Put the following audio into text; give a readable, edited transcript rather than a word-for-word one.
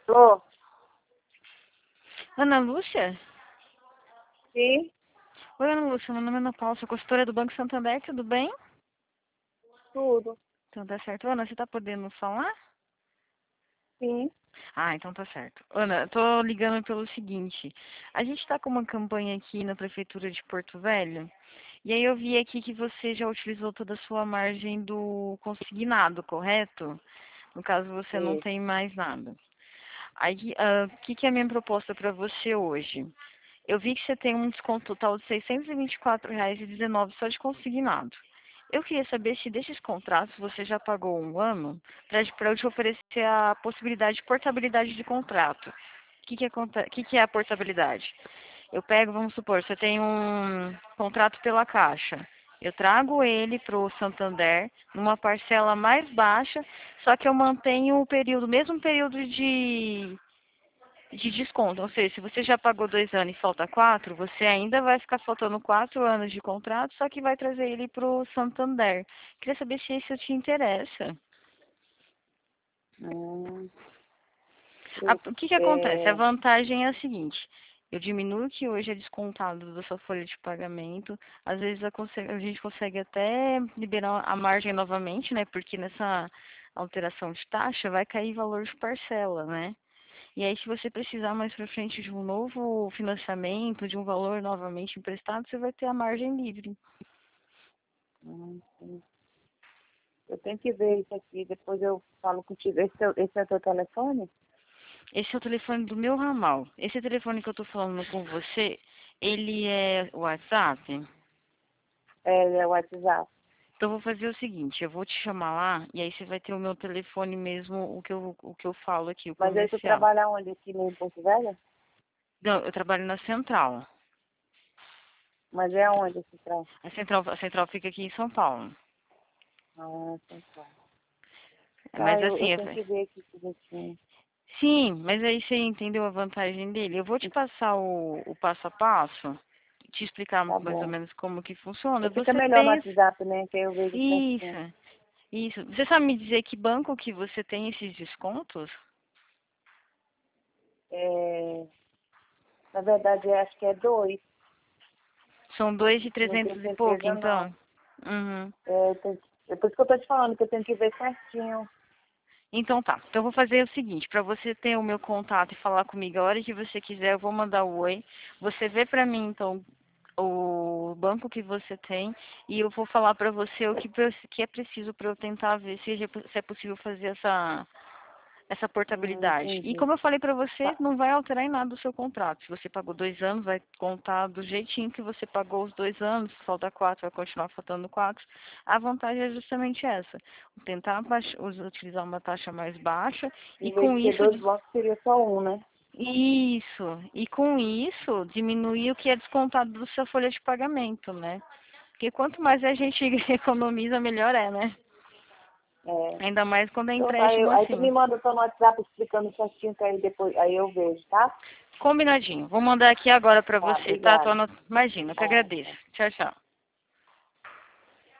Tô. Ana Lúcia? Sim, Oi, Ana Lúcia, meu nome é Ana Paula, sou consultora do Banco Santander, tudo bem? tudo. Então tá certo. Ana, você tá podendo falar? Sim. Ah, então tá certo. Ana, eu tô ligando pelo seguinte, a gente tá com uma campanha aqui na Prefeitura de Porto Velho, e aí eu vi aqui que você já utilizou toda a sua margem do consignado, correto? No caso, você não Isso. tem mais nada. Aí, o que é a minha proposta para você hoje? Eu vi que você tem um desconto total de R$ 624,19 só de consignado. Eu queria saber se desses contratos você já pagou um ano para eu te oferecer a possibilidade de portabilidade de contrato. O que é a portabilidade? Eu pego, vamos supor, você tem um contrato pela Caixa. Eu trago ele para o Santander numa parcela mais baixa, só que eu mantenho o período, mesmo período de desconto. Ou seja, se você já pagou 2 anos e falta 4, você ainda vai ficar faltando 4 anos de contrato, só que vai trazer ele para o Santander. Queria saber se isso te interessa. Hum, O que acontece? A vantagem é a seguinte. Eu diminuo o que hoje é descontado da sua folha de pagamento. Às vezes a gente consegue até liberar a margem novamente, né? Porque nessa alteração de taxa vai cair valor de parcela, né? E aí, se você precisar mais para frente de um novo financiamento, de um valor novamente emprestado, você vai ter a margem livre. sim. Eu tenho que ver isso aqui, depois eu falo contigo. Esse é o teu telefone? Esse é o telefone do meu ramal. Esse telefone que eu estou falando com você, ele é WhatsApp. É o WhatsApp. Então, eu vou fazer o seguinte, eu vou te chamar lá, e aí você vai ter o meu telefone mesmo, o que eu falo aqui, o Mas aí tu comercial. trabalha onde? Aqui no Porto Velho? Não, eu trabalho na central. Mas é onde esse traz? A central fica aqui em São Paulo. Ah, então. Tá, Mas eu assim, tenho que ver aqui direitinho. sim, mas aí você entendeu a vantagem dele? Eu vou te passar o passo a passo, te explicar Tá mais ou bom. menos como que funciona. Fica Você melhor no tem WhatsApp, né? Que aí eu vejo certinho. isso, isso. Você sabe me dizer que banco que você tem esses descontos? É, na verdade, eu acho que é 2. São dois de Não tenho 300 e pouco, certeza, não. então? Uhum. É por isso que eu tô te falando, que eu tenho que ver certinho. Então tá. Então eu vou fazer o seguinte, para você ter o meu contato e falar comigo a hora que você quiser, eu vou mandar o oi. Você vê para mim então o banco que você tem e eu vou falar para você que é preciso para eu tentar ver se é possível fazer essa portabilidade. E Entendi. como eu falei para você, Tá. não vai alterar em nada o seu contrato. Se você pagou 2 anos, vai contar do jeitinho que você pagou os 2 anos. Se falta 4, vai continuar faltando 4. A vantagem é justamente essa: tentar utilizar uma taxa mais baixa e Em vez com de ter isso 2 blocos, seria só um, né? e com isso diminuir o que é descontado da sua folha de pagamento, né? Porque quanto mais a gente economiza, melhor é, né? É. Ainda mais quando é Então tá, empréstimo aí tu assim. me manda só no WhatsApp explicando certinho, que aí depois, aí eu vejo, tá? Combinadinho. Vou mandar aqui agora pra Tá, você, tá? obrigada. Imagina, eu que Tá, agradeço. tá. Tchau, tchau.